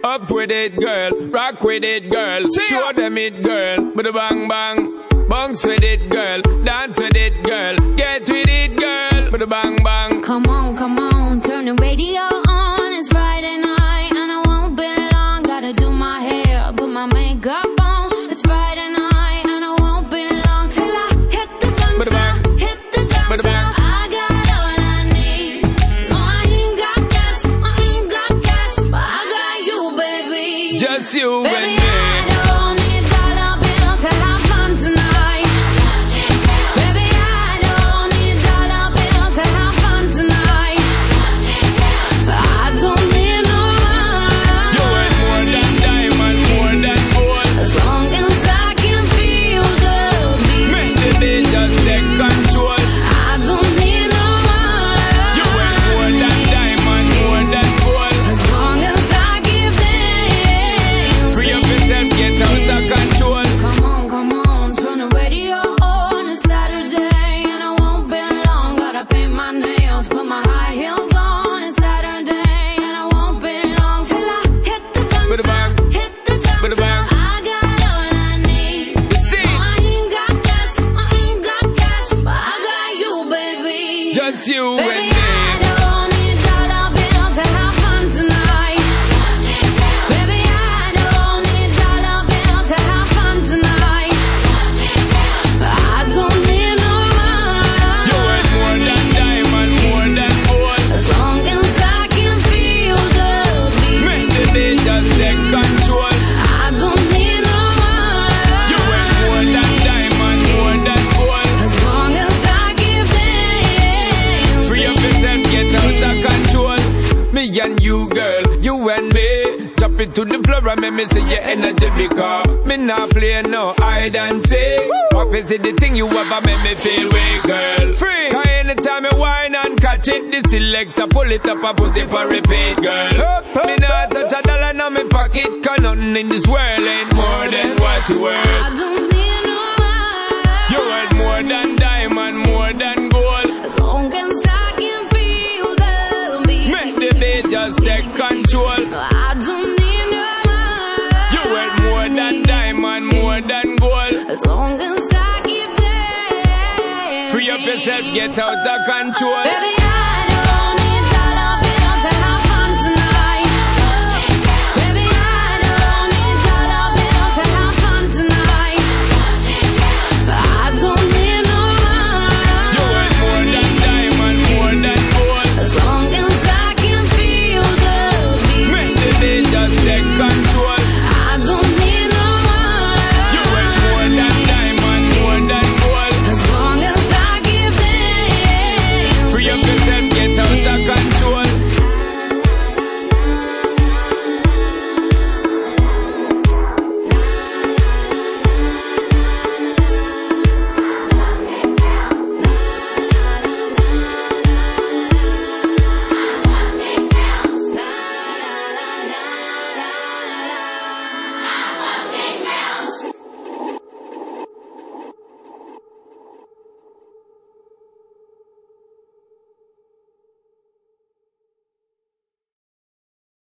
Up with it, girl. Rock with it, girl. Show them it, girl. With a bang bang. Bounce with it, girl. Dance with it, girl. Get with it, girl. With a bang bang. Come on, turn the radio on. It's Friday night and I won't be long. Gotta do my hair, put my makeup on. It's Friday night and I won't be long till I hit the dance floor. Hit the dance floor. I got all I need. No, I ain't got cash, but I got you, baby. Just you baby, and me. I don't need dollar bills to have fun tonight. Baby, I don't need dollar bills to have fun tonight. I don't need no money. You worth more than diamond, more than gold. As long as I can feel the beat. Make the beat just take control. I don't need no money. You worth more than diamond, more than gold. As long as I give them. Free up yourself, get out of control. Come on, turn the radio on. It's Saturday and I won't be long. Gotta paint my nails, put my high heels on. It's Saturday and I won't be long till I hit the dance With a bang. floor. Hit the dance With a floor. bang. I got all I need. See? No, I ain't got cash, but I got you, baby. Just you Baby, and me. I don't need dollar bills to have fun tonight. Baby, I don't need dollar bills to have fun tonight. I don't need no money. You worth more than diamond, more than gold. As long as I can feel the beat. Make the beat just take control. I don't need no money. You worth more than diamond, more than gold. As long as I give them. Free up yourself, get out of control. Me and you, girl, you and me. Drop it to the floor and make me see your energy because me not play no hide and seek. What is it the thing you ever make me feel way, girl? Free. Cause anytime you whine and catch it, the selector pull it up and put it for repeat, girl. Me not touch a dollar in my pocket, cause nothing in this world ain't more than what you worth. I don't need no money. You worth more than diamond, more than gold. As long as I can feel the beat. Make the beat just take control. I don't need no money. You worth more than diamond, more than gold. As long as I give them. Free up yourself, get out of control. Baby, I don't